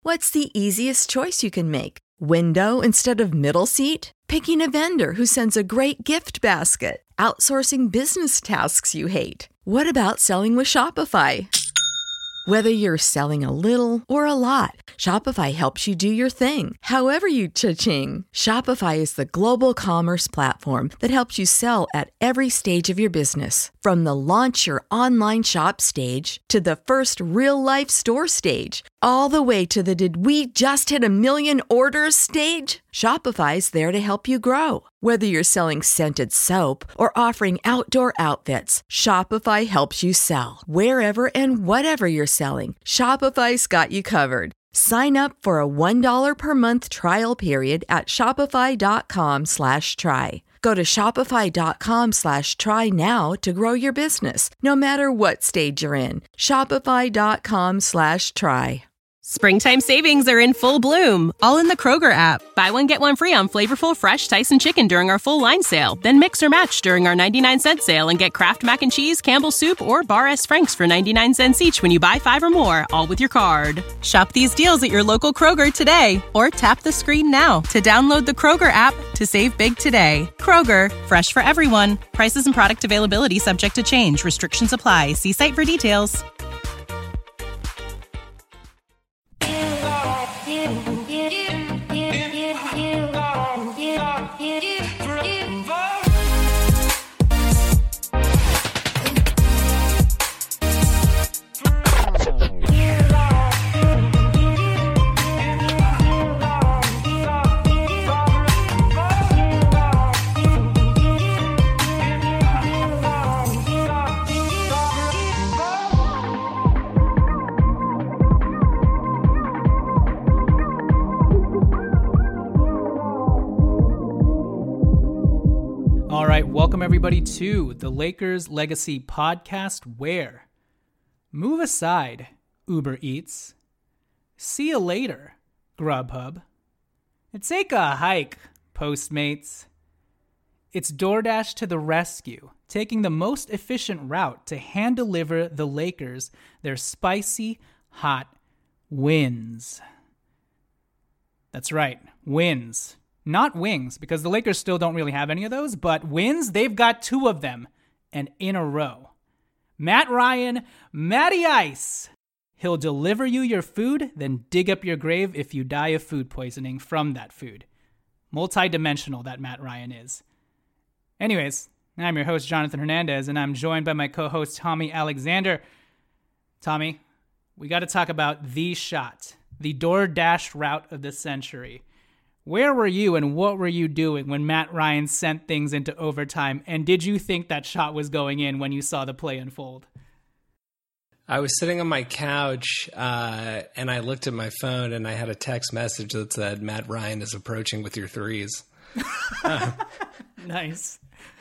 What's the easiest choice you can make? Window instead of middle seat? Picking a vendor who sends a great gift basket? Outsourcing business tasks you hate? What about selling with Shopify? Whether you're selling a little or a lot, Shopify helps you do your thing, however you cha-ching. Shopify is the global commerce platform that helps you sell at every stage of your business. From the launch your online shop stage to the first real-life store stage, all the way to the did we just hit a million orders stage. Shopify's there to help you grow. Whether you're selling scented soap or offering outdoor outfits, Shopify helps you sell. Wherever and whatever you're selling, Shopify's got you covered. Sign up for a $1 per month trial period at shopify.com/try. Go to shopify.com/try now to grow your business, no matter what stage you're in. Shopify.com/try. Springtime savings are in full bloom, all in the Kroger app. Buy one, get one free on flavorful fresh Tyson chicken during our full line sale. Then mix or match during our 99-cent sale and get Kraft Mac and Cheese, Campbell's Soup, or Bar S. Frank's for 99 cents each when you buy 5 or more, all with your card. Shop these deals at your local Kroger today, or tap the screen now to download the Kroger app to save big today. Kroger, fresh for everyone. Prices and product availability subject to change. Restrictions apply. See site for details. Welcome everybody to the Lakers Legacy Podcast, where move aside, Uber Eats, see you later, Grubhub, and take a hike, Postmates. It's DoorDash to the rescue, taking the most efficient route to hand deliver the Lakers their spicy, hot wins. That's right, wins. Not wings, because the Lakers still don't really have any of those, but wins, they've got 2 of them, and in a row. Matt Ryan, Matty Ice. He'll deliver you your food, then dig up your grave if you die of food poisoning from that food. Multi-dimensional, that Matt Ryan is. Anyways, I'm your host, Jonathan Hernandez, and I'm joined by my co-host, Tommy Alexander. Tommy, we got to talk about the shot, the DoorDash route of the century. Where were you and what were you doing when Matt Ryan sent things into overtime? And did you think that shot was going in when you saw the play unfold? I was sitting on my couch and I looked at my phone and I had a text message that said, Matt Ryan is approaching with your threes. Nice.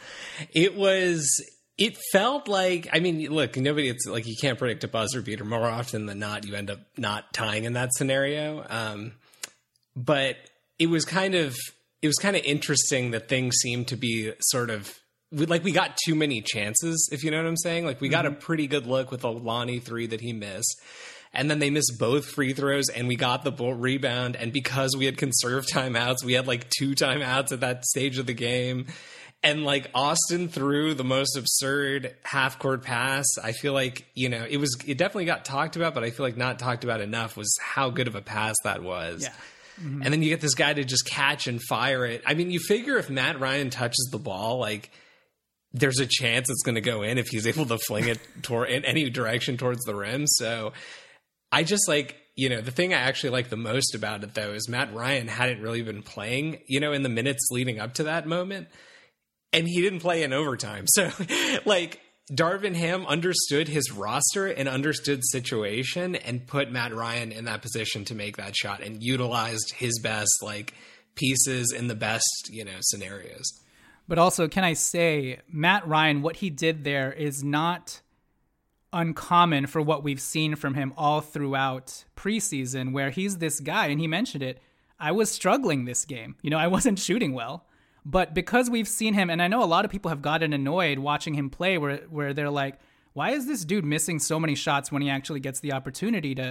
It felt like, I mean, look, it's like you can't predict a buzzer beater. More often than not, you end up not tying in that scenario. But it was kind of interesting that things seemed to be sort of like we got too many chances, if you know what I'm saying. Like we got a pretty good look with a Lonnie 3 that he missed, and then they missed both free throws, and we got the rebound. And because we had conserved timeouts, we had like 2 timeouts at that stage of the game. And like Austin threw the most absurd half court pass. I feel like, it definitely got talked about, but I feel like not talked about enough was how good of a pass that was. Yeah. Mm-hmm. And then you get this guy to just catch and fire it. I mean, you figure if Matt Ryan touches the ball, like there's a chance it's going to go in if he's able to fling it in any direction towards the rim. So I just the thing I actually like the most about it though is Matt Ryan hadn't really been playing, in the minutes leading up to that moment, and he didn't play in overtime. So like Darvin Ham understood his roster and understood situation and put Matt Ryan in that position to make that shot and utilized his best pieces in the best, scenarios. But also, can I say, Matt Ryan, what he did there is not uncommon for what we've seen from him all throughout preseason, where he's this guy, and he mentioned it, I was struggling this game. I wasn't shooting well. But because we've seen him, and I know a lot of people have gotten annoyed watching him play where they're like, why is this dude missing so many shots when he actually gets the opportunity to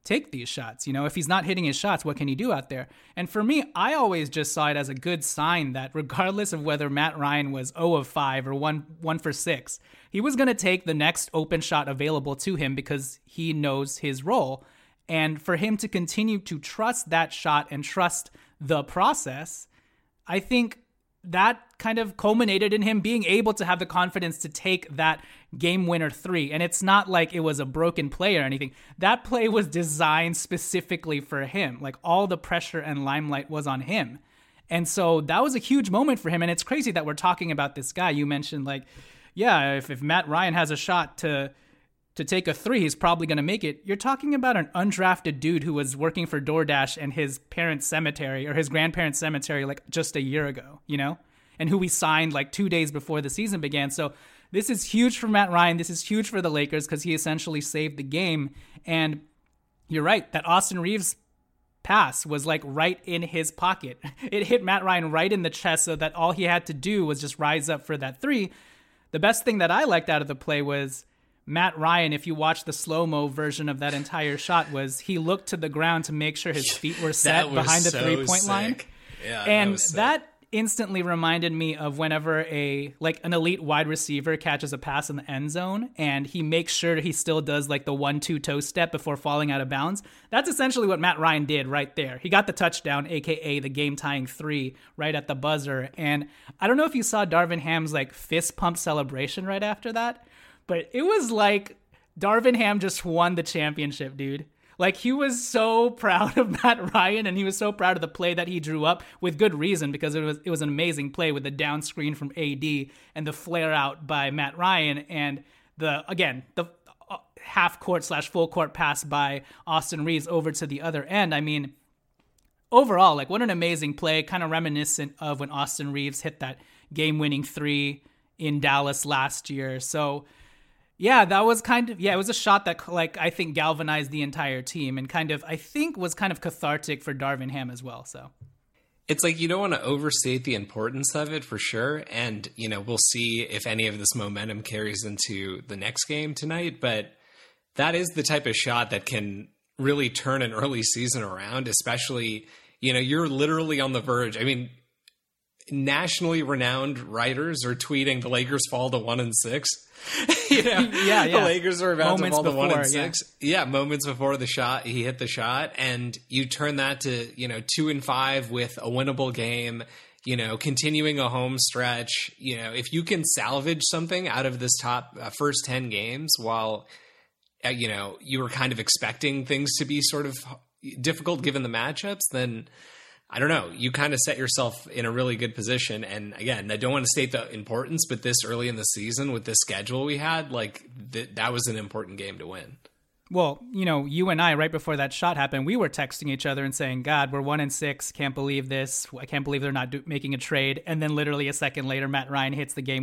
take these shots? You know, if he's not hitting his shots, what can he do out there? And for me, I always just saw it as a good sign that regardless of whether Matt Ryan was 0 of 5 or 1 for 6, he was going to take the next open shot available to him because he knows his role. And for him to continue to trust that shot and trust the process, I think that kind of culminated in him being able to have the confidence to take that game winner 3. And it's not like it was a broken play or anything. That play was designed specifically for him. Like, all the pressure and limelight was on him. And so that was a huge moment for him. And it's crazy that we're talking about this guy. You mentioned, like, yeah, if Matt Ryan has a shot to take a 3, he's probably going to make it. You're talking about an undrafted dude who was working for DoorDash in his parents' cemetery or his grandparents' cemetery like just a year ago, you know, and who we signed like 2 days before the season began. So this is huge for Matt Ryan. This is huge for the Lakers because he essentially saved the game. And you're right, that Austin Reeves pass was like right in his pocket. It hit Matt Ryan right in the chest so that all he had to do was just rise up for that 3. The best thing that I liked out of the play was Matt Ryan, if you watch the slow-mo version of that entire shot, was he looked to the ground to make sure his feet were set behind the three-point line. Yeah, and that instantly reminded me of whenever an elite wide receiver catches a pass in the end zone and he makes sure he still does like the 1-2 toe step before falling out of bounds. That's essentially what Matt Ryan did right there. He got the touchdown, aka the game-tying 3, right at the buzzer. And I don't know if you saw Darvin Ham's like fist pump celebration right after that, but it was like Darvin Ham just won the championship, dude. Like, he was so proud of Matt Ryan, and he was so proud of the play that he drew up with good reason, because it was an amazing play with the down screen from AD and the flare out by Matt Ryan and the half court / full court pass by Austin Reeves over to the other end. I mean, overall, like, what an amazing play, kind of reminiscent of when Austin Reeves hit that game-winning 3 in Dallas last year. So yeah, that was it was a shot that, like, I think galvanized the entire team and I think was kind of cathartic for Darvin Ham as well. So it's like, you don't want to overstate the importance of it, for sure. And, you know, we'll see if any of this momentum carries into the next game tonight. But that is the type of shot that can really turn an early season around, especially, you know, you're literally on the verge. I mean, nationally renowned writers are tweeting the Lakers fall to 1-6. You know, yeah. The Lakers are about moments to fall to before, 1-6. Yeah, moments before he hit the shot, and you turn that to, you know, 2-5 with a winnable game. You know, continuing a home stretch. You know, if you can salvage something out of this top first 10 games, while you know, you were kind of expecting things to be sort of difficult given the matchups, then I don't know, you kind of set yourself in a really good position. And again, I don't want to state the importance, but this early in the season with this schedule we had, like, that was an important game to win. Well, you know, you and I, right before that shot happened, we were texting each other and saying, God, we're 1-6. Can't believe this. I can't believe they're not making a trade. And then literally a second later, Matt Ryan hits the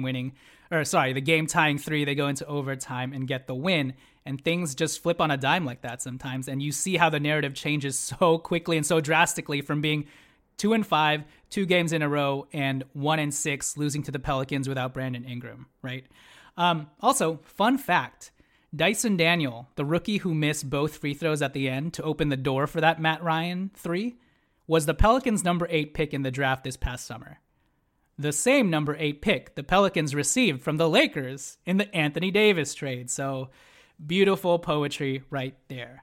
the game-tying 3. They go into overtime and get the win. And things just flip on a dime like that sometimes. And you see how the narrative changes so quickly and so drastically from being 2-5, 2 games in a row, and 1-6, losing to the Pelicans without Brandon Ingram, right? Also, fun fact, Dyson Daniel, the rookie who missed both free throws at the end to open the door for that Matt Ryan 3, was the Pelicans' number 8 pick in the draft this past summer. The same number 8 pick the Pelicans received from the Lakers in the Anthony Davis trade. So beautiful poetry right there.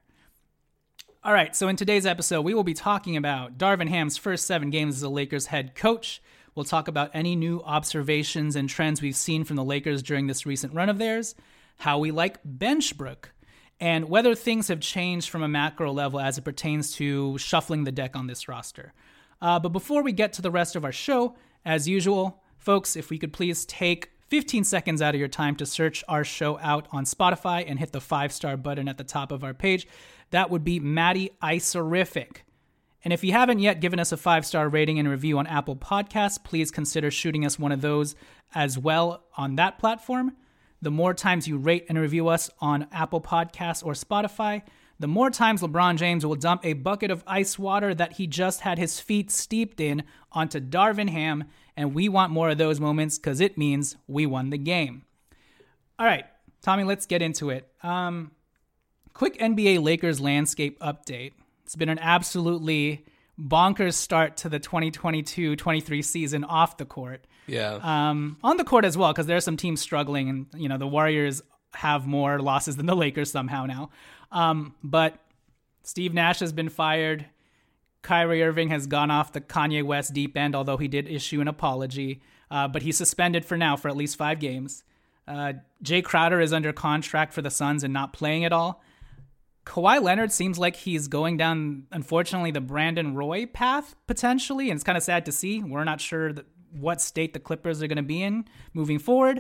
All right, so in today's episode, we will be talking about Darvin Ham's first 7 games as the Lakers head coach. We'll talk about any new observations and trends we've seen from the Lakers during this recent run of theirs, how we like Benchbrook, and whether things have changed from a macro level as it pertains to shuffling the deck on this roster. But before we get to the rest of our show, as usual, folks, if we could please take 15 seconds out of your time to search our show out on Spotify and hit the 5-star button at the top of our page. That would be Matty Isorific. And if you haven't yet given us a 5-star rating and review on Apple Podcasts, please consider shooting us one of those as well on that platform. The more times you rate and review us on Apple Podcasts or Spotify, the more times LeBron James will dump a bucket of ice water that he just had his feet steeped in onto Darvin Ham, and we want more of those moments because it means we won the game. All right, Tommy, let's get into it. quick NBA Lakers landscape update. It's been an absolutely bonkers start to the 2022-23 season off the court. Yeah. On the court as well, because there are some teams struggling, and the Warriors have more losses than the Lakers somehow now. But Steve Nash has been fired. Kyrie Irving has gone off the Kanye West deep end, although he did issue an apology. But he's suspended for now for at least 5 games. Jay Crowder is under contract for the Suns and not playing at all. Kawhi Leonard seems like he's going down, unfortunately, the Brandon Roy path, potentially, and it's kind of sad to see. We're not sure what state the Clippers are going to be in moving forward.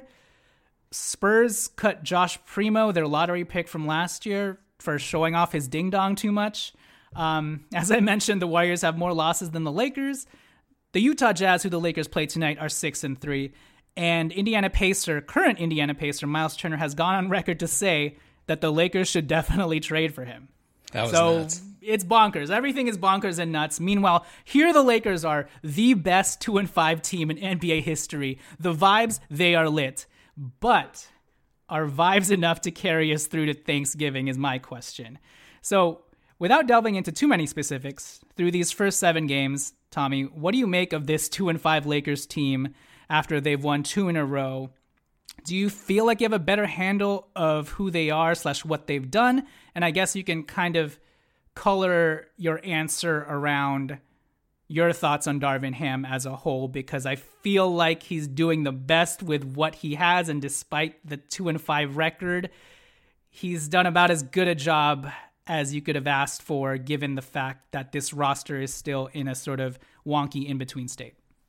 Spurs cut Josh Primo, their lottery pick from last year, for showing off his ding-dong too much. As I mentioned, the Warriors have more losses than the Lakers. The Utah Jazz, who the Lakers play tonight, are 6-3. And current Indiana Pacer, Miles Turner, has gone on record to say that the Lakers should definitely trade for him. That was nuts. It's bonkers. Everything is bonkers and nuts. Meanwhile, here the Lakers are the best 2-5 team in NBA history. The vibes, they are lit. But are vibes enough to carry us through to Thanksgiving is my question. So without delving into too many specifics, through these first 7 games, Tommy, what do you make of this 2-5 Lakers team after they've won 2 in a row? Do you feel like you have a better handle of who they are / what they've done? And I guess you can kind of color your answer around your thoughts on Darvin Ham as a whole, because I feel like he's doing the best with what he has. And despite the 2-5 record, he's done about as good a job as you could have asked for, given the fact that this roster is still in a sort of wonky in-between state.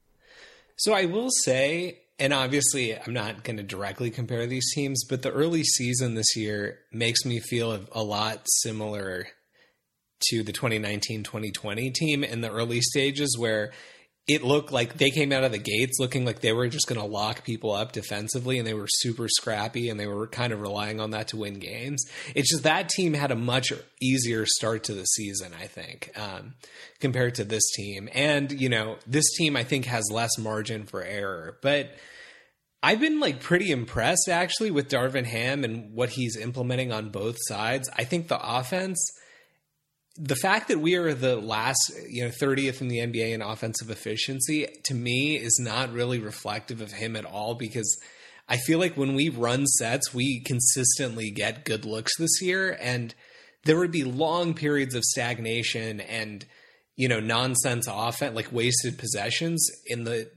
So I will say, and obviously I'm not going to directly compare these teams, but the early season this year makes me feel a lot similar to the 2019-2020 team in the early stages, where it looked like they came out of the gates looking like they were just going to lock people up defensively, and they were super scrappy, and they were kind of relying on that to win games. It's just that team had a much easier start to the season, I think, compared to this team. And, this team, I think, has less margin for error. But I've been pretty impressed, actually, with Darvin Ham and what he's implementing on both sides. I think the offense, the fact that we are the last, 30th in the NBA in offensive efficiency, to me, is not really reflective of him at all, because I feel like when we run sets, we consistently get good looks this year, and there would be long periods of stagnation and, nonsense offense, wasted possessions in the,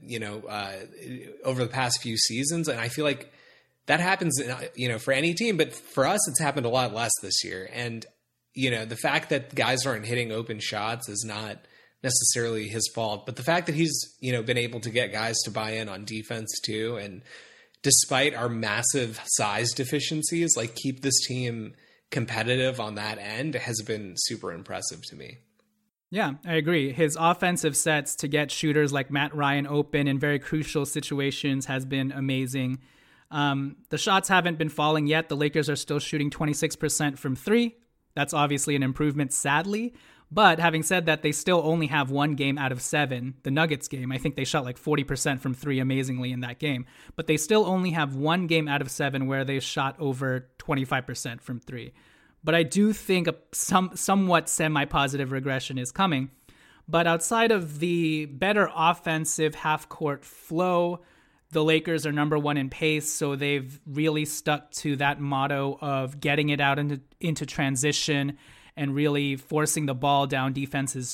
over the past few seasons. And I feel like that happens, for any team, but for us, it's happened a lot less this year. And the fact that guys aren't hitting open shots is not necessarily his fault, but the fact that he's, been able to get guys to buy in on defense too, and despite our massive size deficiencies, keep this team competitive on that end, has been super impressive to me. Yeah, I agree. His offensive sets to get shooters like Matt Ryan open in very crucial situations has been amazing. The shots haven't been falling yet. The Lakers are still shooting 26% from 3. That's obviously an improvement, sadly. But having said that, they still only have 1 game out of 7. The Nuggets game, I think they shot 40% from 3 amazingly in that game. But they still only have 1 game out of 7 where they shot over 25% from 3. But I do think a somewhat semi-positive regression is coming. But outside of the better offensive half-court flow, the Lakers are number 1 in pace, so they've really stuck to that motto of getting it out into transition and really forcing the ball down defenses'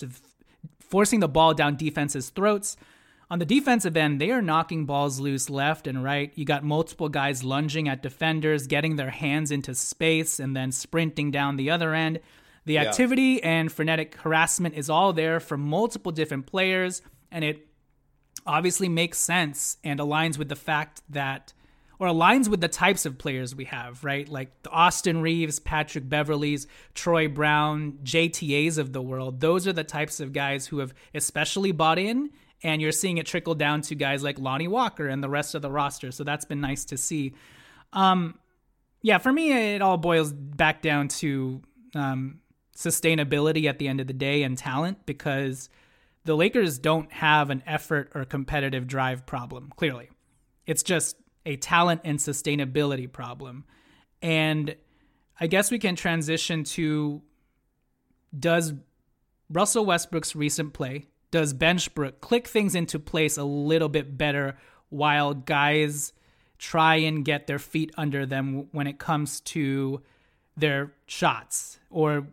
throats. On the defensive end, they are knocking balls loose left and right. You got multiple guys lunging at defenders, getting their hands into space, and then sprinting down the other end. The activity and frenetic harassment is all there from multiple different players, and it obviously makes sense and aligns with the fact that, or aligns with the types of players we have, right? Like the Austin Reeves, Patrick Beverleys, Troy Brown, JTAs of the world. Those are the types of guys who have especially bought in, and you're seeing it trickle down to guys like Lonnie Walker and the rest of the roster. So that's been nice to see. For me, it all boils back down to sustainability at the end of the day and talent, because the Lakers don't have an effort or competitive drive problem, clearly. It's just a talent and sustainability problem. And I guess we can transition to, does Russell Westbrook's recent play, does Benchbrook click things into place a little bit better while guys try and get their feet under them when it comes to their shots, or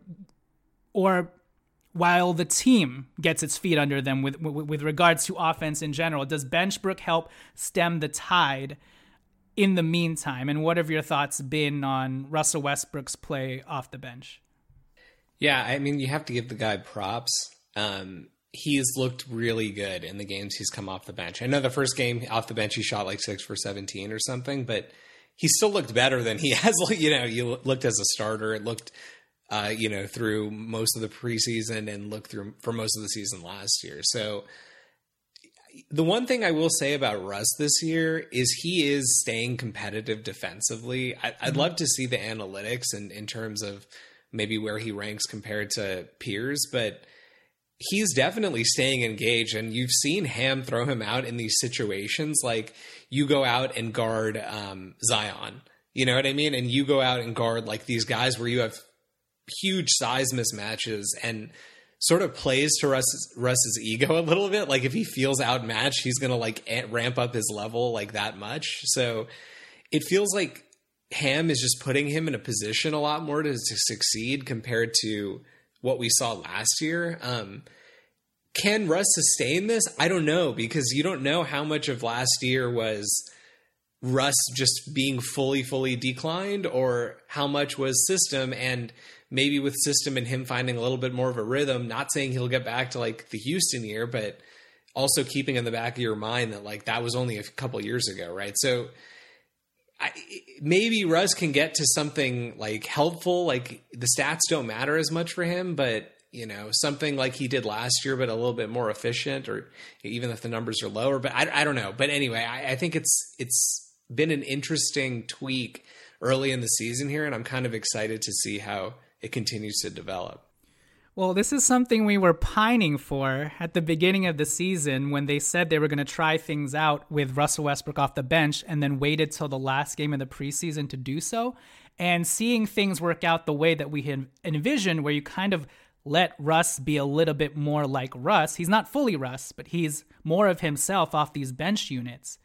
while the team gets its feet under them with regards to offense in general? Does Benchbrook help stem the tide in the meantime? And what have your thoughts been on Russell Westbrook's play off the bench? Yeah, I mean, you have to give the guy props. He's looked really good in the games he's come off the bench. I know the first game off the bench, he shot like 6 for 17 or something, but he still looked better than he has. You looked as a starter. It looked, through most of the preseason and looked through for most of the season last year. So the one thing I will say about Russ this year is he is staying competitive defensively. I'd love to see the analytics in terms of maybe where he ranks compared to peers, but he's definitely staying engaged, and you've seen Ham throw him out in these situations. Like, you go out and guard Zion, you know what I mean? And you go out and guard like these guys where you have huge size mismatches, and sort of plays to Russ's ego a little bit. Like, if he feels outmatched, he's going to like ramp up his level like that much. So it feels like Ham is just putting him in a position a lot more to succeed compared to what we saw last year. Can Russ sustain this? I don't know, because you don't know how much of last year was Russ just being fully declined, or how much was system, and maybe with system and him finding a little bit more of a rhythm. Not saying he'll get back to like the Houston year, but also keeping in the back of your mind that like that was only a couple years ago, right? So maybe Russ can get to something like helpful. Like, the stats don't matter as much for him, but something like he did last year, but a little bit more efficient, or even if the numbers are lower. But I don't know. But anyway, I think it's been an interesting tweak early in the season here, and I'm kind of excited to see how it continues to develop. Well, this is something we were pining for at the beginning of the season, when they said they were going to try things out with Russell Westbrook off the bench, and then waited till the last game of the preseason to do so. And seeing things work out the way that we had envisioned, where you kind of let Russ be a little bit more like Russ. He's not fully Russ, but he's more of himself off these bench units.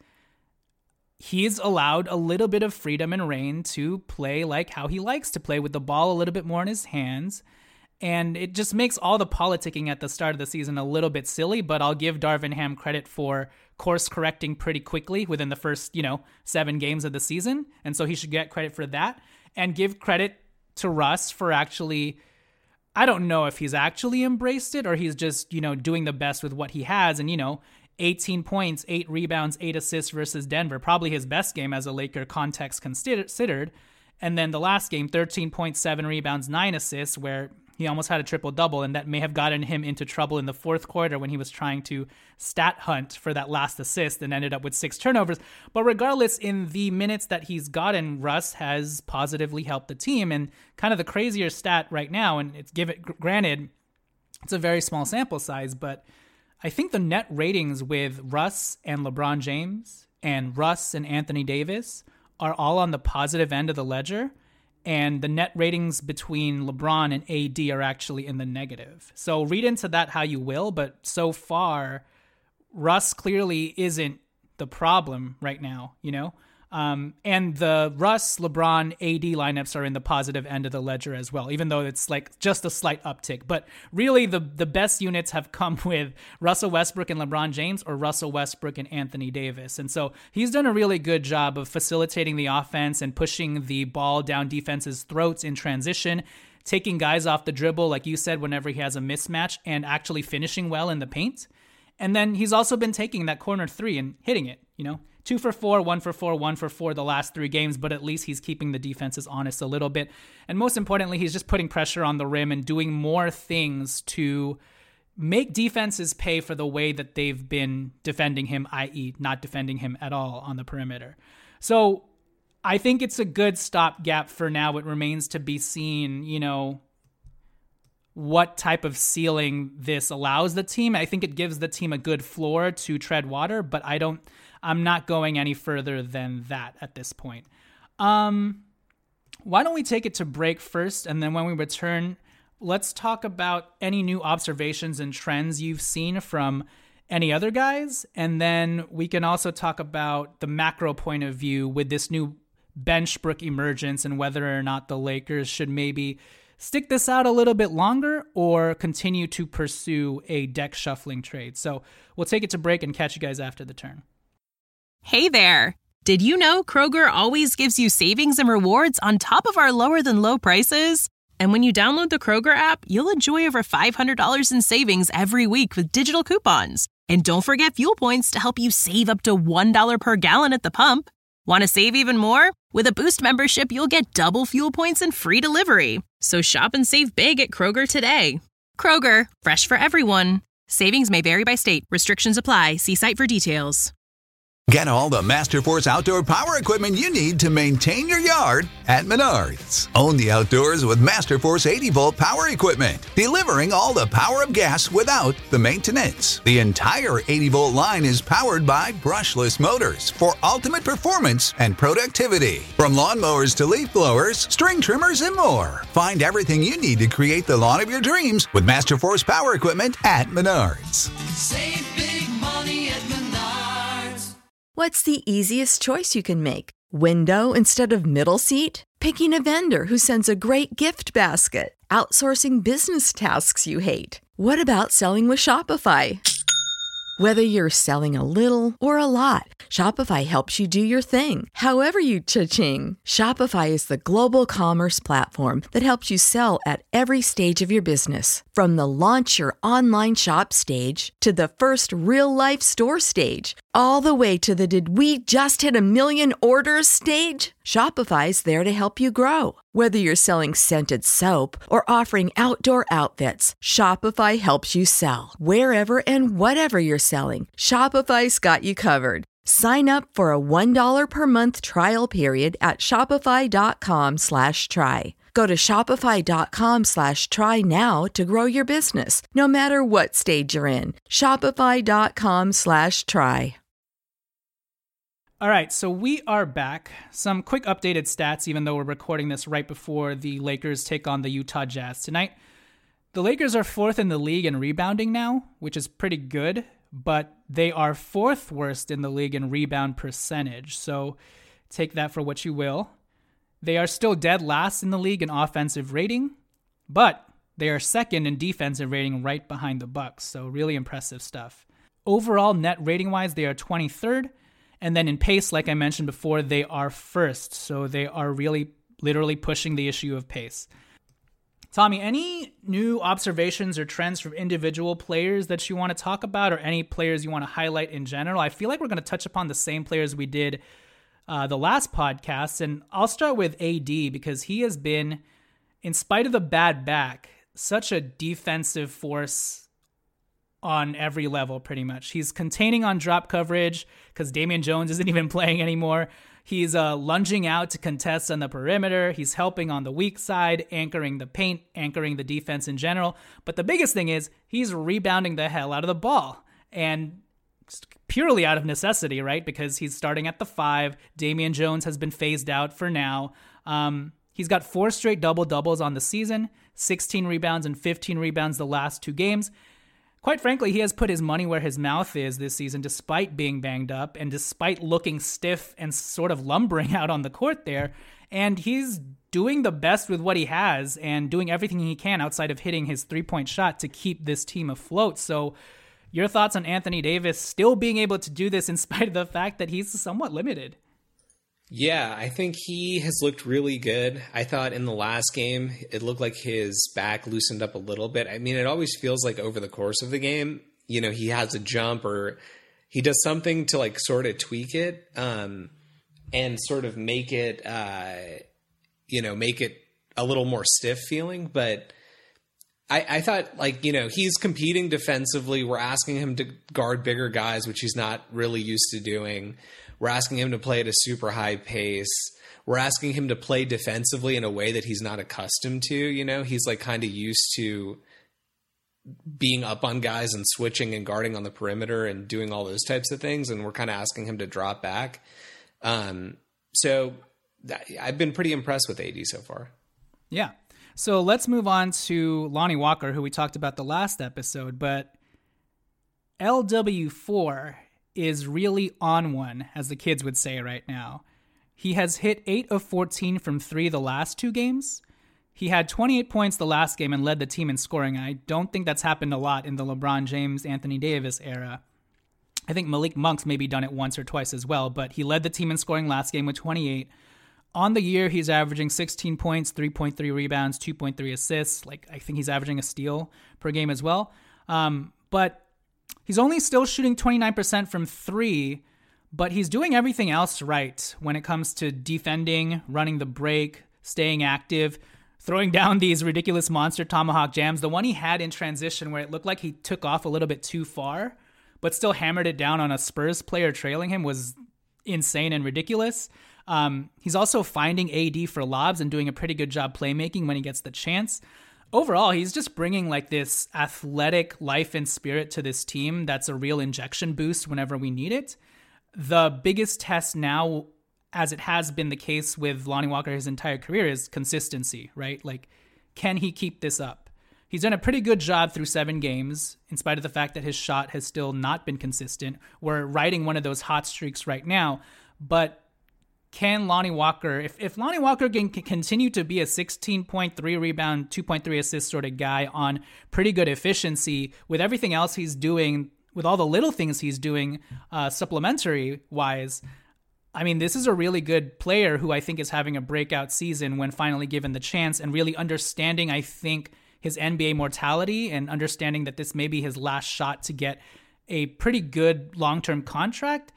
He's allowed a little bit of freedom and reign to play like how he likes to play, with the ball a little bit more in his hands. And it just makes all the politicking at the start of the season a little bit silly, but I'll give Darvin Ham credit for course correcting pretty quickly within the first, 7 games of the season. And so he should get credit for that, and give credit to Russ for actually, I don't know if he's actually embraced it, or he's just, doing the best with what he has. And, 18 points, 8 rebounds, 8 assists versus Denver, probably his best game as a Laker, context considered. And then the last game, 13.7 rebounds, 9 assists, where he almost had a triple-double, and that may have gotten him into trouble in the fourth quarter when he was trying to stat hunt for that last assist and ended up with 6 turnovers. But regardless, in the minutes that he's gotten, Russ has positively helped the team. And kind of the crazier stat right now, and granted, it's a very small sample size, but I think the net ratings with Russ and LeBron James and Russ and Anthony Davis are all on the positive end of the ledger. And the net ratings between LeBron and AD are actually in the negative. So read into that how you will, but so far, Russ clearly isn't the problem right now, And the Russ, LeBron, AD lineups are in the positive end of the ledger as well, even though it's like just a slight uptick. But really, the best units have come with Russell Westbrook and LeBron James, or Russell Westbrook and Anthony Davis. And so he's done a really good job of facilitating the offense and pushing the ball down defenses' throats in transition, taking guys off the dribble, like you said, whenever he has a mismatch, and actually finishing well in the paint. And then he's also been taking that corner 3 and hitting it, 2 for 4, 1 for 4, 1 for 4 the last 3 games, but at least he's keeping the defenses honest a little bit. And most importantly, he's just putting pressure on the rim and doing more things to make defenses pay for the way that they've been defending him, i.e. not defending him at all on the perimeter. So I think it's a good stopgap for now. It remains to be seen, what type of ceiling this allows the team. I think it gives the team a good floor to tread water, but I'm not going any further than that at this point. Why don't we take it to break first, and then when we return, let's talk about any new observations and trends you've seen from any other guys, and then we can also talk about the macro point of view with this new Benchbrook emergence and whether or not the Lakers should maybe stick this out a little bit longer or continue to pursue a deck shuffling trade. So we'll take it to break and catch you guys after the turn. Hey there! Did you know Kroger always gives you savings and rewards on top of our lower than low prices? And when you download the Kroger app, you'll enjoy over $500 in savings every week with digital coupons. And don't forget fuel points to help you save up to $1 per gallon at the pump. Want to save even more? With a Boost membership, you'll get double fuel points and free delivery. So shop and save big at Kroger today. Kroger, fresh for everyone. Savings may vary by state. Restrictions apply. See site for details. Get all the Masterforce outdoor power equipment you need to maintain your yard at Menards. Own the outdoors with Masterforce 80-volt power equipment, delivering all the power of gas without the maintenance. The entire 80-volt line is powered by brushless motors for ultimate performance and productivity. From lawnmowers to leaf blowers, string trimmers, and more. Find everything you need to create the lawn of your dreams with Masterforce power equipment at Menards. Save big money at Menards. What's the easiest choice you can make? Window instead of middle seat? Picking a vendor who sends a great gift basket? Outsourcing business tasks you hate? What about selling with Shopify? Whether you're selling a little or a lot, Shopify helps you do your thing, however you cha-ching. Shopify is the global commerce platform that helps you sell at every stage of your business. From the launch your online shop stage to the first real-life store stage, all the way to the did we just hit 1 million orders stage. Shopify's there to help you grow. Whether you're selling scented soap or offering outdoor outfits, Shopify helps you sell. Wherever and whatever you're selling, Shopify's got you covered. Sign up for a $1 per month trial period at shopify.com/try. Go to shopify.com/try now to grow your business, no matter what stage you're in. Shopify.com/try. All right, so we are back. Some quick updated stats, even though we're recording this right before the Lakers take on the Utah Jazz tonight. The Lakers are 4th in the league in rebounding now, which is pretty good, but they are 4th worst in the league in rebound percentage, so take that for what you will. They are still dead last in the league in offensive rating, but they are 2nd in defensive rating right behind the Bucks, so really impressive stuff. Overall, net rating-wise, they are 23rd, and then in pace, like I mentioned before, they are 1st, so they are really literally pushing the issue of pace. Tommy, any new observations or trends from individual players that you want to talk about, or any players you want to highlight in general? I feel like we're going to touch upon the same players we did the last podcast, and I'll start with AD because he has been, in spite of the bad back, such a defensive force on every level, pretty much. He's containing on drop coverage because Damian Jones isn't even playing anymore. He's lunging out to contest on the perimeter. He's helping on the weak side, anchoring the paint, anchoring the defense in general. But the biggest thing is he's rebounding the hell out of the ball. And purely out of necessity, right? Because he's starting at the 5. Damian Jones has been phased out for now. He's got 4 straight double-doubles on the season, 16 rebounds and 15 rebounds the last 2 games. Quite frankly, he has put his money where his mouth is this season, despite being banged up and despite looking stiff and sort of lumbering out on the court there. And he's doing the best with what he has and doing everything he can outside of hitting his 3-point shot to keep this team afloat. So your thoughts on Anthony Davis still being able to do this in spite of the fact that he's somewhat limited? Yeah, I think he has looked really good. I thought in the last game, it looked like his back loosened up a little bit. I mean, it always feels like over the course of the game, you know, he has a jump or he does something to like sort of tweak it and sort of make it, make it a little more stiff feeling. But I thought, like, you know, he's competing defensively. We're asking him to guard bigger guys, which he's not really used to doing. We're asking him to play at a super high pace. We're asking him to play defensively in a way that he's not accustomed to. You know, he's like kind of used to being up on guys and switching and guarding on the perimeter and doing all those types of things. And we're kind of asking him to drop back. So I've been pretty impressed with AD so far. Yeah. So let's move on to Lonnie Walker, who we talked about the last episode, but LW4 is really on one, as the kids would say right now. He has hit 8 of 14 from 3 the last 2 games. He had 28 points the last game and led the team in scoring. I don't think that's happened a lot in the LeBron James, Anthony Davis era. I think Malik Monk's maybe done it once or twice as well, but he led the team in scoring last game with 28. On the year, he's averaging 16 points, 3.3 rebounds, 2.3 assists. I think he's averaging a steal per game as well. But he's only still shooting 29% from 3, but he's doing everything else right when it comes to defending, running the break, staying active, throwing down these ridiculous monster tomahawk jams. The one he had in transition where it looked like he took off a little bit too far, but still hammered it down on a Spurs player trailing him was insane and ridiculous. He's also finding AD for lobs and doing a pretty good job playmaking when he gets the chance. Overall, he's just bringing this athletic life and spirit to this team that's a real injection boost whenever we need it. The biggest test now, as it has been the case with Lonnie Walker his entire career, is consistency, right? Can he keep this up? He's done a pretty good job through 7 games, in spite of the fact that his shot has still not been consistent. We're riding one of those hot streaks right now, but can Lonnie Walker, if Lonnie Walker can continue to be a 16.3 rebound, 2.3 assist sort of guy on pretty good efficiency with everything else he's doing, with all the little things he's doing supplementary wise, I mean, this is a really good player who I think is having a breakout season when finally given the chance and really understanding, I think, his NBA mortality and understanding that this may be his last shot to get a pretty good long-term contract.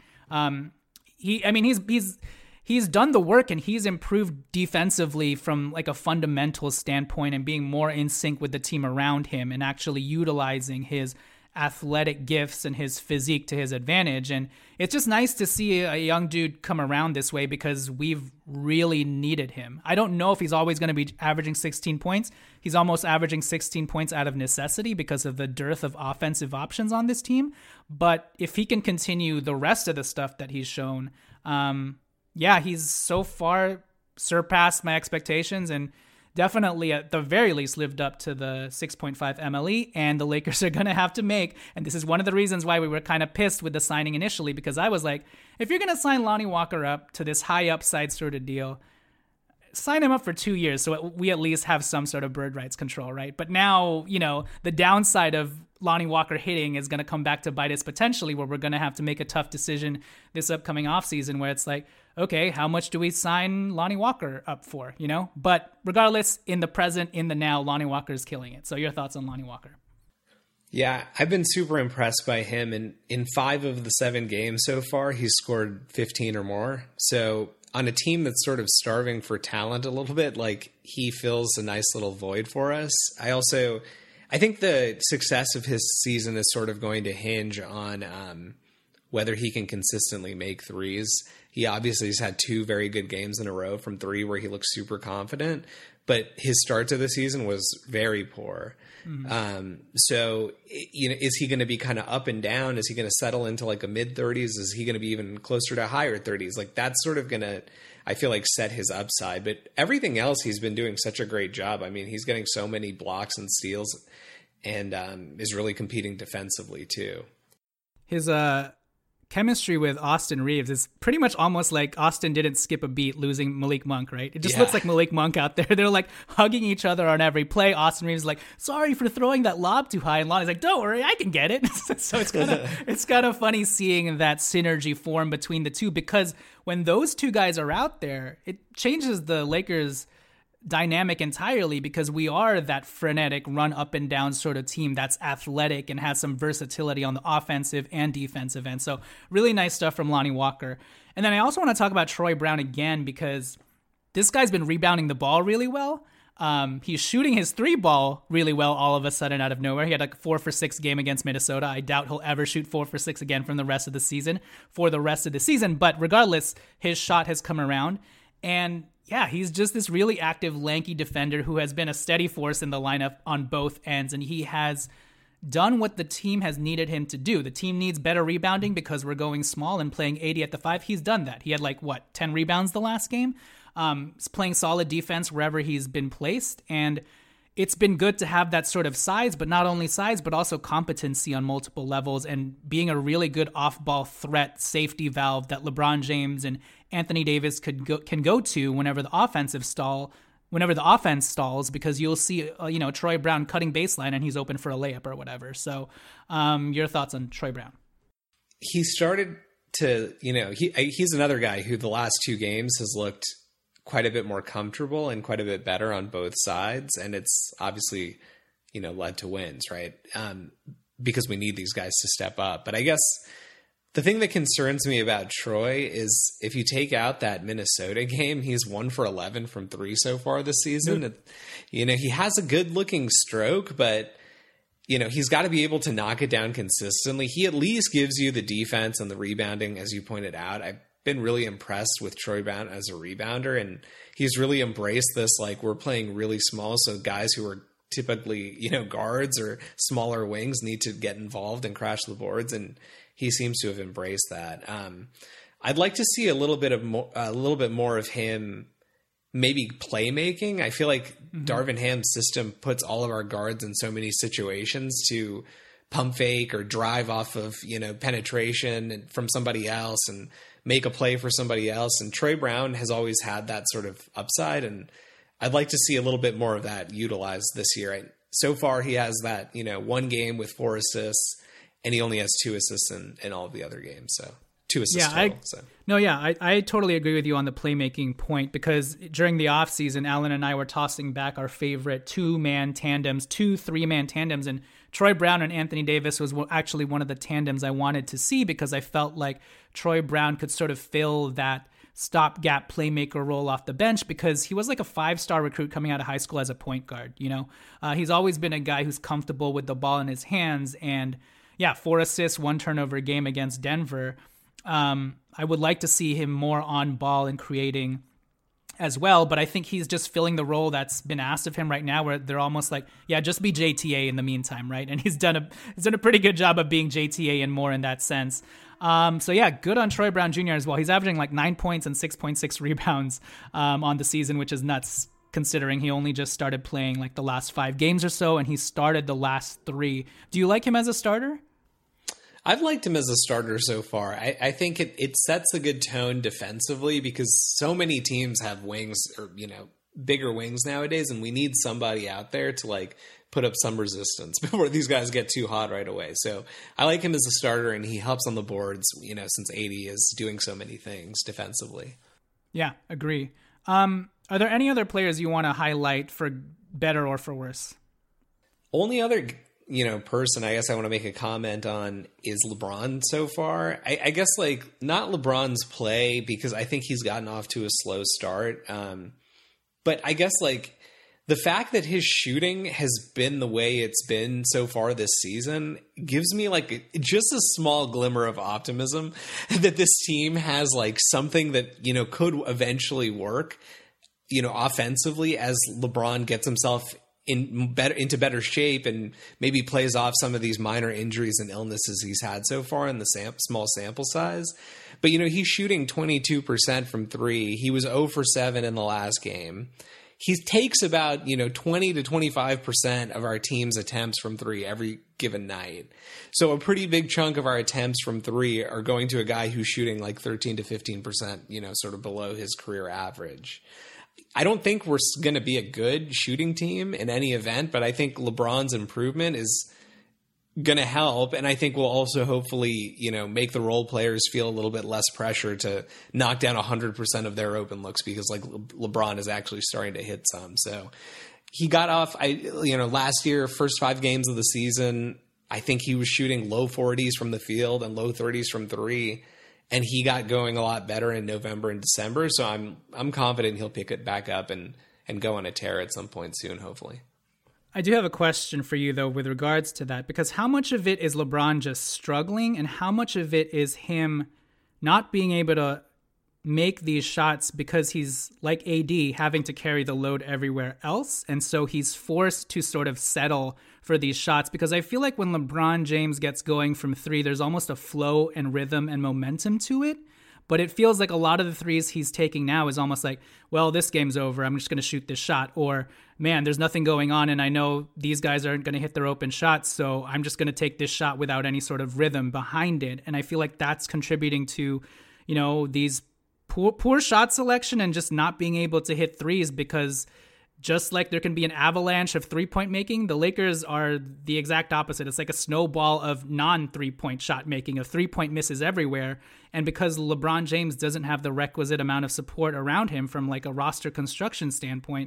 He's done the work and he's improved defensively from a fundamental standpoint and being more in sync with the team around him and actually utilizing his athletic gifts and his physique to his advantage. And it's just nice to see a young dude come around this way because we've really needed him. I don't know if he's always going to be averaging 16 points. He's almost averaging 16 points out of necessity because of the dearth of offensive options on this team. But if he can continue the rest of the stuff that he's shown, he's so far surpassed my expectations and definitely at the very least lived up to the 6.5 MLE, and the Lakers are going to have to make, and this is one of the reasons why we were kind of pissed with the signing initially, because I was like, if you're going to sign Lonnie Walker up to this high upside sort of deal, sign him up for 2 years so we at least have some sort of bird rights control, right? But now, the downside of Lonnie Walker hitting is going to come back to bite us potentially, where we're going to have to make a tough decision this upcoming offseason where it's like, okay, how much do we sign Lonnie Walker up for, But regardless, in the present, in the now, Lonnie Walker is killing it. So your thoughts on Lonnie Walker? Yeah, I've been super impressed by him. And in 5 of the 7 games so far, he's scored 15 or more. So on a team that's sort of starving for talent a little bit, he fills a nice little void for us. I think the success of his season is sort of going to hinge on whether he can consistently make threes. He obviously has had 2 very good games in a row from 3 where he looks super confident, but his start to the season was very poor. Mm-hmm. Is he going to be kind of up and down? Is he going to settle into a mid-30s? Is he going to be even closer to higher 30s? That's sort of going to, I feel set his upside. But everything else, he's been doing such a great job. I mean, he's getting so many blocks and steals and is really competing defensively too. His chemistry with Austin Reeves is pretty much almost like Austin didn't skip a beat losing Malik Monk, right? It just looks like Malik Monk out there. They're hugging each other on every play. Austin Reeves is sorry for throwing that lob too high. And Lonnie's don't worry, I can get it. So it's kind of funny seeing that synergy form between the two, because when those two guys are out there, it changes the Lakers' dynamic entirely, because we are that frenetic run up and down sort of team that's athletic and has some versatility on the offensive and defensive end. So really nice stuff from Lonnie Walker. And then I also want to talk about Troy Brown again, because this guy's been rebounding the ball really well. He's shooting his 3-ball really well all of a sudden out of nowhere. He had a 4-for-6 game against Minnesota. I doubt he'll ever shoot 4-for-6 again for the rest of the season. But regardless, his shot has come around. And yeah, he's just this really active, lanky defender who has been a steady force in the lineup on both ends, and he has done what the team has needed him to do. The team needs better rebounding because we're going small and playing 80 at the 5. He's done that. He had 10 rebounds the last game. He's playing solid defense wherever he's been placed, and it's been good to have that sort of size, but not only size, but also competency on multiple levels and being a really good off-ball threat safety valve that LeBron James and Anthony Davis can go to whenever the offense stalls, because you'll see, Troy Brown cutting baseline and he's open for a layup or whatever. So your thoughts on Troy Brown? He started to, he's another guy who the last 2 games has looked quite a bit more comfortable and quite a bit better on both sides. And it's obviously, led to wins, right? Because we need these guys to step up. But I guess the thing that concerns me about Troy is if you take out that Minnesota game, he's 1 for 11 from 3 so far this season. He has a good looking stroke, but he's got to be able to knock it down consistently. He at least gives you the defense and the rebounding, as you pointed out. I've been really impressed with Troy Brown as a rebounder, and he's really embraced this, like, we're playing really small, so guys who are typically, guards or smaller wings need to get involved and crash the boards, and he seems to have embraced that. I'd like to see a little bit more of him maybe playmaking. I feel like Darvin Ham's system puts all of our guards in so many situations to pump fake or drive off of, penetration from somebody else and make a play for somebody else. And Troy Brown has always had that sort of upside, and I'd like to see a little bit more of that utilized this year. So far, he has that, 1 game with 4 assists, and he only has 2 assists in all of the other games. So 2 assists total. I totally agree with you on the playmaking point, because during the offseason, Alan and I were tossing back our favorite 2-man tandems, 3-man tandems, and Troy Brown and Anthony Davis was actually one of the tandems I wanted to see, because I felt like Troy Brown could sort of fill that stopgap playmaker role off the bench, because he was like a 5-star recruit coming out of high school as a point guard. He's always been a guy who's comfortable with the ball in his hands, and 4 assists, 1 turnover game against Denver. I would like to see him more on ball and creating as well, but I think he's just filling the role that's been asked of him right now, where they're almost like, just be JTA in the meantime, right? And he's done a pretty good job of being JTA and more in that sense. Good on Troy Brown Jr. as well. He's averaging like 9 points and 6.6 rebounds on the season, which is nuts considering he only just started playing like the last 5 games or so, and he started the last 3. Do you like him as a starter? I've liked him as a starter so far. I think it sets a good tone defensively, because so many teams have wings or, bigger wings nowadays, and we need somebody out there to like put up some resistance before these guys get too hot right away. So I like him as a starter, and he helps on the boards, since 80 is doing so many things defensively. Yeah, agree. Are there any other players you want to highlight for better or for worse? Only other person I guess I want to make a comment on is LeBron so far. I guess like not LeBron's play, because I think he's gotten off to a slow start. But I guess like the fact that his shooting has been the way it's been so far this season gives me like just a small glimmer of optimism that this team has like something that, could eventually work, offensively, as LeBron gets himself into better shape and maybe plays off some of these minor injuries and illnesses he's had so far in the small sample size. But, he's shooting 22% from 3. He was 0 for 7 in the last game. He takes about, 20 to 25% of our team's attempts from 3 every given night. So a pretty big chunk of our attempts from 3 are going to a guy who's shooting like 13 to 15%, sort of below his career average. I don't think we're going to be a good shooting team in any event, but I think LeBron's improvement is going to help. And I think we'll also hopefully, make the role players feel a little bit less pressure to knock down 100% of their open looks, because like LeBron is actually starting to hit some. So he got off, last year, first 5 games of the season, I think he was shooting low 40s from the field and low 30s from 3. And he got going a lot better in November and December. So I'm confident he'll pick it back up and go on a tear at some point soon, hopefully. I do have a question for you, though, with regards to that, because how much of it is LeBron just struggling, and how much of it is him not being able to make these shots because he's, like AD, having to carry the load everywhere else, and so he's forced to sort of settle for these shots? Because I feel like when LeBron James gets going from 3, there's almost a flow and rhythm and momentum to it. But it feels like a lot of the threes he's taking now is almost like, well, this game's over. I'm just going to shoot this shot. Or, man, there's nothing going on, and I know these guys aren't going to hit their open shots, so I'm just going to take this shot without any sort of rhythm behind it. And I feel like that's contributing to, these poor shot selection and just not being able to hit threes, because just like there can be an avalanche of three-point making, the Lakers are the exact opposite. It's like a snowball of non-three-point shot making, of three-point misses everywhere. And because LeBron James doesn't have the requisite amount of support around him from like a roster construction standpoint,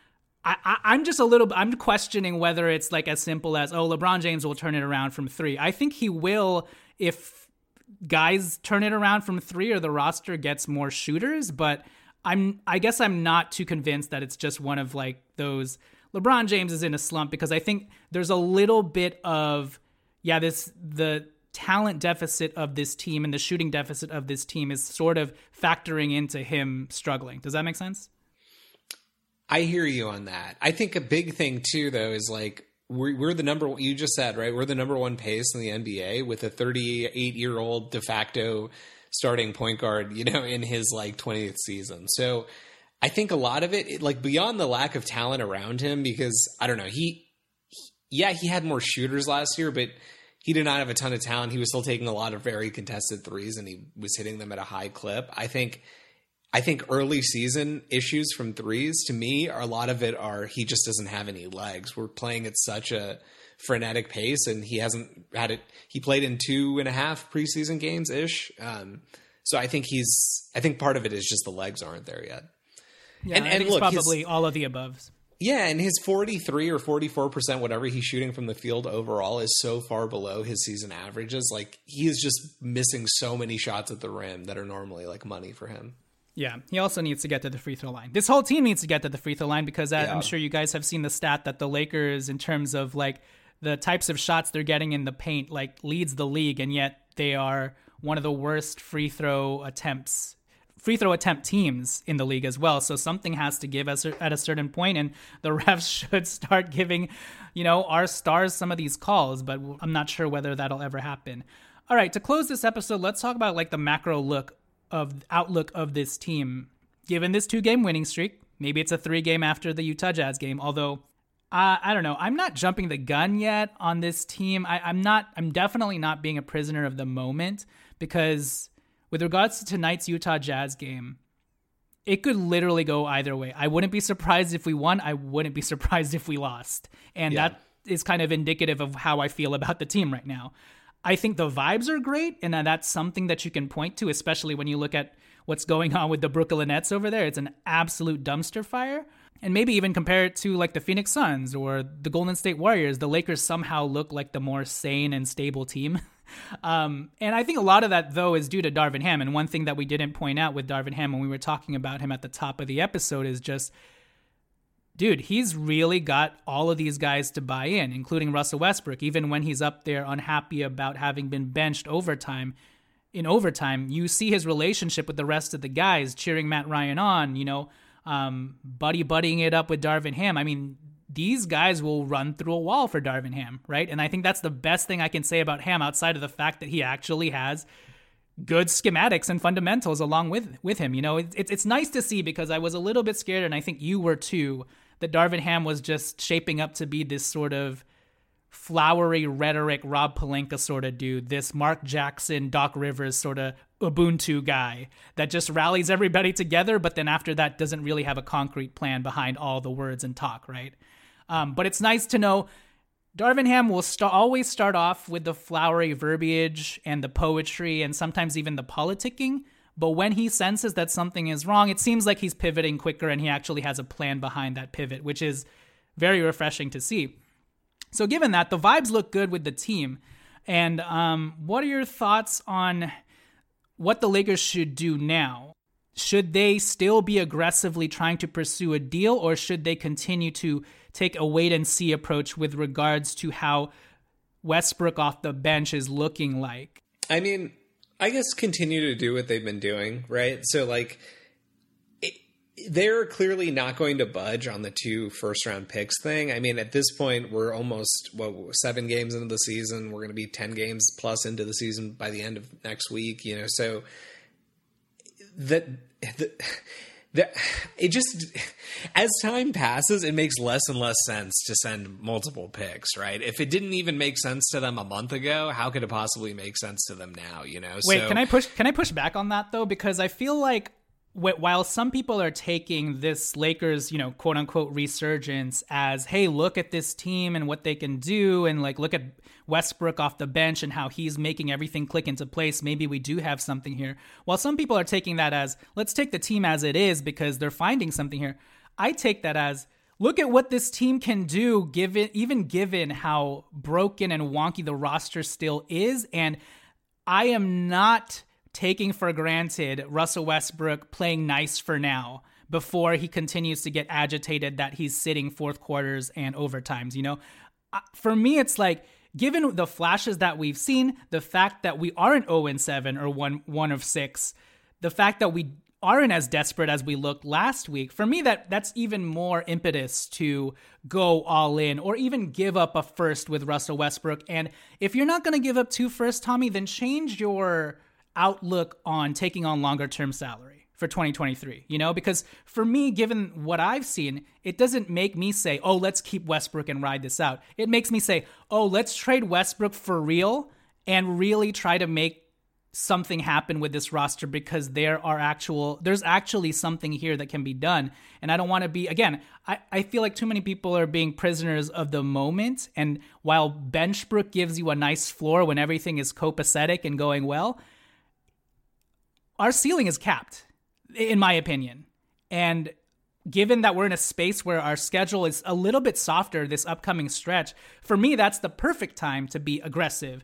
I'm questioning whether it's like as simple as, LeBron James will turn it around from three. I think he will if guys turn it around from three or the roster gets more shooters, but I guess I'm not too convinced that it's just one of like those LeBron James is in a slump, because I think there's a little bit of, the talent deficit of this team and the shooting deficit of this team is sort of factoring into him struggling. Does that make sense? I hear you on that. I think a big thing too, though, is like we're the number one, you just said, right? We're the number one pace in the NBA with a 38-year-old de facto starting point guard, in his like 20th season. So I think a lot of it, like beyond the lack of talent around him, because I don't know, he had more shooters last year, but he did not have a ton of talent. He was still taking a lot of very contested threes, and he was hitting them at a high clip. I think early season issues from threes, to me, a lot of it are he just doesn't have any legs. We're playing at such a frenetic pace, and he hasn't had it. He played in 2.5 preseason games ish. So I think part of it is just the legs aren't there yet. Yeah, and look, it's probably all of the above. Yeah, and his 43 or 44%, whatever he's shooting from the field overall, is so far below his season averages. Like, he is just missing so many shots at the rim that are normally like money for him. Yeah, he also needs to get to the free throw line. This whole team needs to get to the free throw line, because I'm sure you guys have seen the stat that the Lakers, in terms of like the types of shots they're getting in the paint, like leads the league, and yet they are one of the worst free throw attempt teams in the league as well. So something has to give us at a certain point, and the refs should start giving, our stars some of these calls, but I'm not sure whether that'll ever happen. All right, to close this episode, let's talk about like the macro outlook of this team. Given this 2-game winning streak, maybe it's a 3-game after the Utah Jazz game, although I don't know. I'm not jumping the gun yet on this team. I'm definitely not being a prisoner of the moment, because with regards to tonight's Utah Jazz game, it could literally go either way. I wouldn't be surprised if we won. I wouldn't be surprised if we lost. And that is kind of indicative of how I feel about the team right now. I think the vibes are great, and that's something that you can point to, especially when you look at what's going on with the Brooklyn Nets over there. It's an absolute dumpster fire. And maybe even compare it to like the Phoenix Suns or the Golden State Warriors. The Lakers somehow look like the more sane and stable team. And I think a lot of that, though, is due to Darvin Ham. And one thing that we didn't point out with Darvin Ham when we were talking about him at the top of the episode is just, dude, he's really got all of these guys to buy in, including Russell Westbrook. Even when he's up there unhappy about having been benched in overtime, you see his relationship with the rest of the guys cheering Matt Ryan on, buddying it up with Darvin Ham. I mean, these guys will run through a wall for Darvin Ham, right? And I think that's the best thing I can say about Ham, outside of the fact that he actually has good schematics and fundamentals along with him. It's nice to see, because I was a little bit scared, and I think you were too, that Darvin Ham was just shaping up to be this sort of flowery rhetoric, Rob Pelinka sort of dude, this Mark Jackson, Doc Rivers sort of Ubuntu guy that just rallies everybody together, but then after that doesn't really have a concrete plan behind all the words and talk, right? But it's nice to know Darvin Ham will always start off with the flowery verbiage and the poetry and sometimes even the politicking, but when he senses that something is wrong, it seems like he's pivoting quicker and he actually has a plan behind that pivot, which is very refreshing to see. So given that, the vibes look good with the team. And what are your thoughts on what the Lakers should do now? Should they still be aggressively trying to pursue a deal, or should they continue to take a wait-and-see approach with regards to how Westbrook off the bench is looking like? I mean, I guess continue to do what they've been doing, right? So, like, they're clearly not going to budge on the 2 first-round picks thing. I mean, at this point, we're almost, 7 games into the season. We're going to be 10 games plus into the season by the end of next week, so it just, as time passes, it makes less and less sense to send multiple picks, right? If it didn't even make sense to them a month ago, how could it possibly make sense to them now? Wait, can I push back on that though? Because I feel like while some people are taking this Lakers, quote unquote resurgence as, hey, look at this team and what they can do, and like look at Westbrook off the bench and how he's making everything click into place. Maybe we do have something here. While some people are taking that as, let's take the team as it is because they're finding something here. I take that as, look at what this team can do, given how broken and wonky the roster still is. And I am not taking for granted Russell Westbrook playing nice for now before he continues to get agitated that he's sitting fourth quarters and overtimes. For me, it's like, given the flashes that we've seen, the fact that we aren't 0-7 or 1 of 6, the fact that we aren't as desperate as we looked last week, for me, that's even more impetus to go all in or even give up a first with Russell Westbrook. And if you're not going to give up 2 firsts, Tommy, then change your outlook on taking on longer term salary for 2023, because for me, given what I've seen, it doesn't make me say, oh, let's keep Westbrook and ride this out. It makes me say, oh, let's trade Westbrook for real and really try to make something happen with this roster, because there's actually something here that can be done. And I don't want to be, again, I feel like too many people are being prisoners of the moment. And while Benchbrook gives you a nice floor when everything is copacetic and going well, our ceiling is capped, in my opinion. And given that we're in a space where our schedule is a little bit softer this upcoming stretch, for me, that's the perfect time to be aggressive,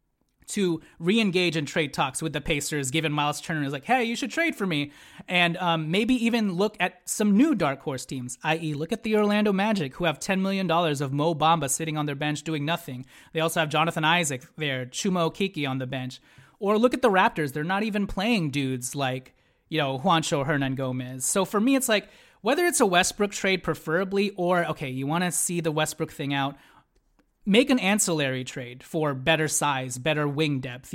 to re-engage in trade talks with the Pacers, given Miles Turner is like, hey, you should trade for me. And maybe even look at some new dark horse teams, i.e. look at the Orlando Magic, who have $10 million of Mo Bamba sitting on their bench doing nothing. They also have Jonathan Isaac there, Chuma Okeke on the bench. Or look at the Raptors. They're not even playing dudes like, Juancho Hernan-Gomez. So for me, it's like, whether it's a Westbrook trade preferably, or, okay, you want to see the Westbrook thing out, make an ancillary trade for better size, better wing depth,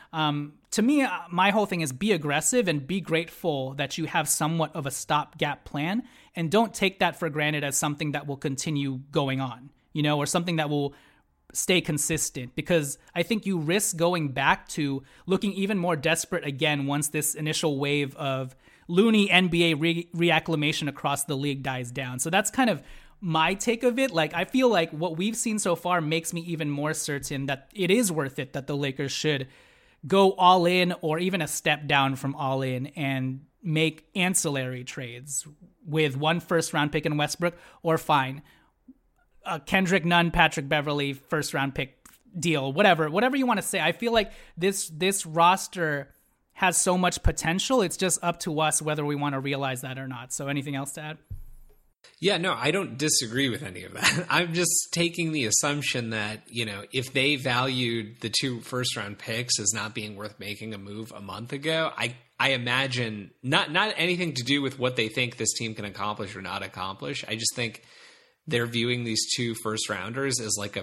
To me, my whole thing is be aggressive and be grateful that you have somewhat of a stopgap plan, and don't take that for granted as something that will continue going on, or something that will stay consistent, because I think you risk going back to looking even more desperate again once this initial wave of loony NBA reacclimation across the league dies down. So that's kind of my take of it. Like, I feel like what we've seen so far makes me even more certain that it is worth it, that the Lakers should go all in or even a step down from all in and make ancillary trades with 1 first-round pick in Westbrook, or fine, Kendrick Nunn, Patrick Beverley, first-round pick deal, whatever you want to say. I feel like this roster has so much potential. It's just up to us whether we want to realize that or not. So anything else to add? Yeah, no, I don't disagree with any of that. I'm just taking the assumption that, if they valued the 2 first-round picks as not being worth making a move a month ago, I imagine not anything to do with what they think this team can accomplish or not accomplish. I just think they're viewing these 2 first-rounders as like a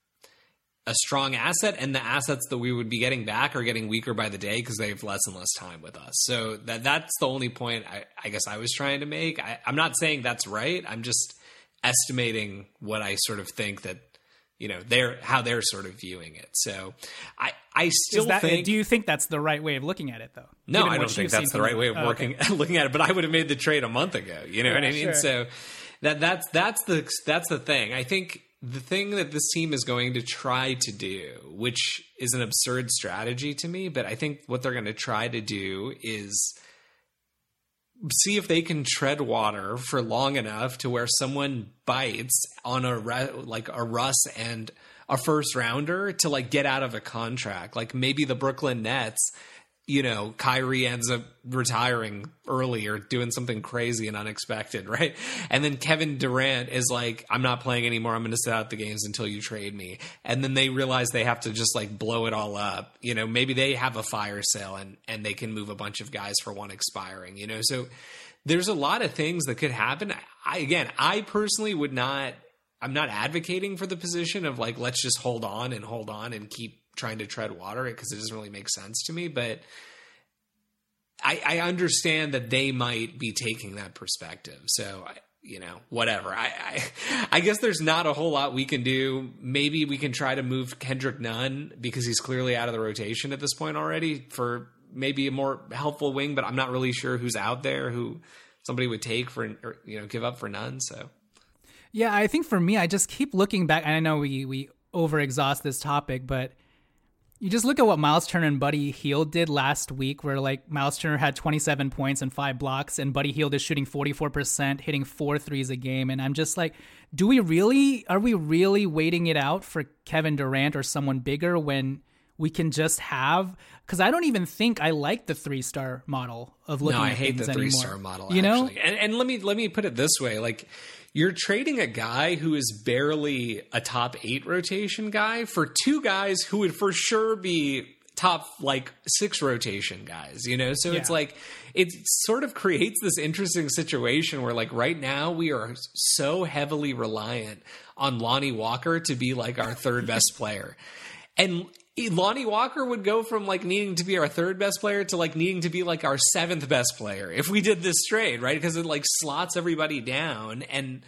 strong asset, and the assets that we would be getting back are getting weaker by the day because they have less and less time with us. So that's the only point I guess I was trying to make. I'm not saying that's right. I'm just estimating what I sort of think that, how they're sort of viewing it. So I still think... Do you think that's the right way of looking at it, though? No, I don't think that's the right way of looking at it, but I would have made the trade a month ago. You know what I mean? Sure. So that's the thing. I think the thing that this team is going to try to do, which is an absurd strategy to me, but I think what they're going to try to do is see if they can tread water for long enough to where someone bites on a Russ and a first rounder to like get out of a contract. Like maybe the Brooklyn Nets, Kyrie ends up retiring early or doing something crazy and unexpected, right? And then Kevin Durant is like, I'm not playing anymore. I'm going to sit out the games until you trade me. And then they realize they have to just like blow it all up. Maybe they have a fire sale and they can move a bunch of guys for one expiring, So there's a lot of things that could happen. I personally I'm not advocating for the position of like, let's just hold on and keep trying to tread water because it doesn't really make sense to me. But I understand that they might be taking that perspective. So, whatever. I guess there's not a whole lot we can do. Maybe we can try to move Kendrick Nunn because he's clearly out of the rotation at this point already for maybe a more helpful wing, but I'm not really sure who's out there who somebody would take for, or, give up for Nunn. So, yeah, I think for me, I just keep looking back. And I know we overexhaust this topic, but you just look at what Miles Turner and Buddy Hield did last week, where like Miles Turner had 27 points and 5 blocks, and Buddy Hield is shooting 44%, hitting 4 threes a game. And I'm just like, are we really waiting it out for Kevin Durant or someone bigger when we can just have? Because I don't even think I like the 3-star model of looking at things anymore. No, I hate the 3-star model, actually. And let me put it this way, like, you're trading a guy who is barely a top 8 rotation guy for 2 guys who would for sure be top 6 rotation guys, So It's like, it sort of creates this interesting situation where right now we are so heavily reliant on Lonnie Walker to be our third best player. And Lonnie Walker would go from needing to be our third best player to needing to be our 7th best player if we did this trade, right? Because it slots everybody down, and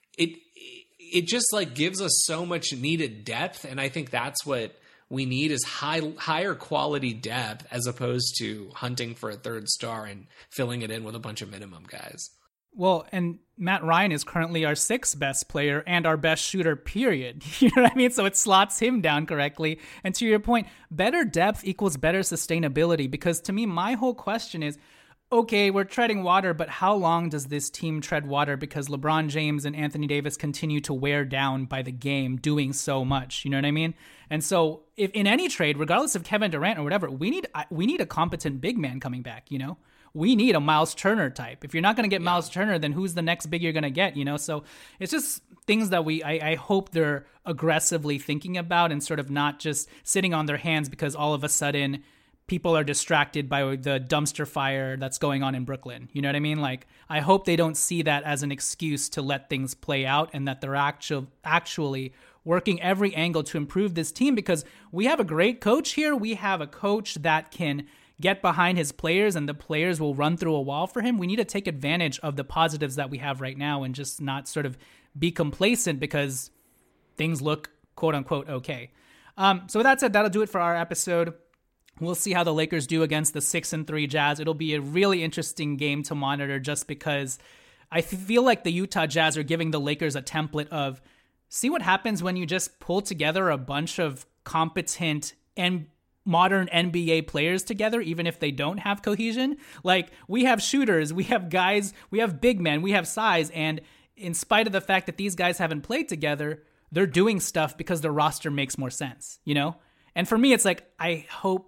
it just gives us so much needed depth. And I think that's what we need is higher quality depth as opposed to hunting for a third star and filling it in with a bunch of minimum guys. Well, and Matt Ryan is currently our 6th best player and our best shooter, period. You know what I mean? So it slots him down correctly. And to your point, better depth equals better sustainability, because to me, my whole question is, okay, we're treading water, but how long does this team tread water? Because LeBron James and Anthony Davis continue to wear down by the game doing so much. You know what I mean? And so if in any trade, regardless of Kevin Durant or whatever, we need a competent big man coming back, We need a Miles Turner type. If you're not going to get Miles Turner, then who's the next big you're going to get, So it's just things that I hope they're aggressively thinking about and sort of not just sitting on their hands because all of a sudden people are distracted by the dumpster fire that's going on in Brooklyn. You know what I mean? I hope they don't see that as an excuse to let things play out and that they're actually working every angle to improve this team, because we have a great coach here. We have a coach that can get behind his players and the players will run through a wall for him. We need to take advantage of the positives that we have right now and just not sort of be complacent because things look quote unquote okay. So with that said, that'll do it for our episode. We'll see how the Lakers do against the 6-3 Jazz. It'll be a really interesting game to monitor just because I feel like the Utah Jazz are giving the Lakers a template of see what happens when you just pull together a bunch of competent and modern NBA players together, even if they don't have cohesion. We have shooters, we have guys, we have big men, we have size. And in spite of the fact that these guys haven't played together, they're doing stuff because their roster makes more sense, And for me, it's I hope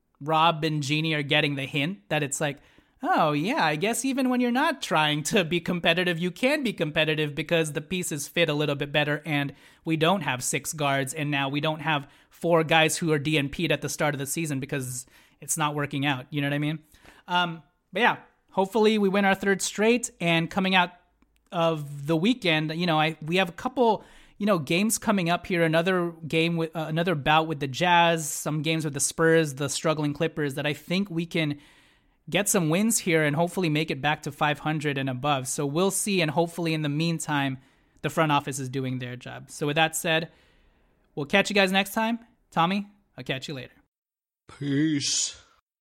Rob and Jeannie are getting the hint that it's oh yeah, I guess even when you're not trying to be competitive, you can be competitive because the pieces fit a little bit better and we don't have 6 guards and now we don't have 4 guys who are DNP'd at the start of the season because it's not working out. You know what I mean? But yeah, hopefully we win our 3rd straight, and coming out of the weekend, we have a couple games coming up here, another game with another bout with the Jazz, some games with the Spurs, the struggling Clippers that I think we can get some wins here and hopefully make it back to 500 and above. So we'll see. And hopefully in the meantime, the front office is doing their job. So with that said, we'll catch you guys next time. Tommy, I'll catch you later. Peace.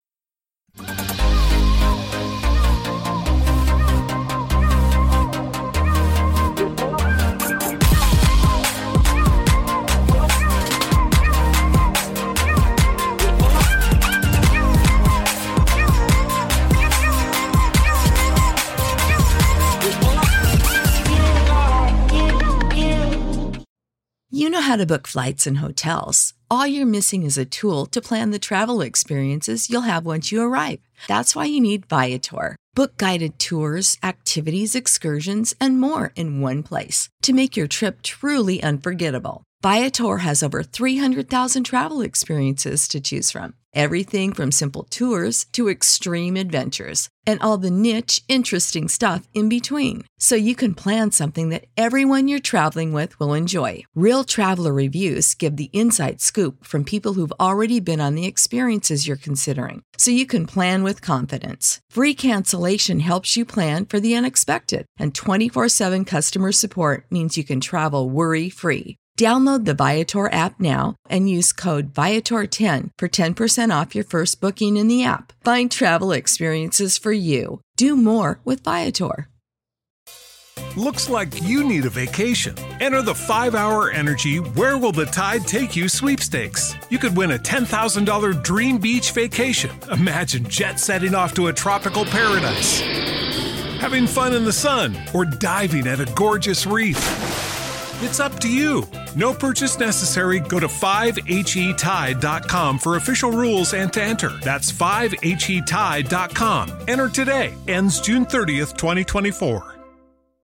You know how to book flights and hotels. All you're missing is a tool to plan the travel experiences you'll have once you arrive. That's why you need Viator. Book guided tours, activities, excursions, and more in one place to make your trip truly unforgettable. Viator has over 300,000 travel experiences to choose from. Everything from simple tours to extreme adventures and all the niche, interesting stuff in between. So you can plan something that everyone you're traveling with will enjoy. Real traveler reviews give the inside scoop from people who've already been on the experiences you're considering. So you can plan with confidence. Free cancellation helps you plan for the unexpected. And 24/7 customer support means you can travel worry-free. Download the Viator app now and use code Viator10 for 10% off your first booking in the app. Find travel experiences for you. Do more with Viator. Looks like you need a vacation. Enter the 5-Hour Energy Where Will the Tide Take You sweepstakes. You could win a $10,000 dream beach vacation. Imagine jet setting off to a tropical paradise, having fun in the sun, or diving at a gorgeous reef. It's up to you. No purchase necessary. Go to 5HETide.com for official rules and to enter. That's 5HETide.com. Enter today. Ends June 30th, 2024.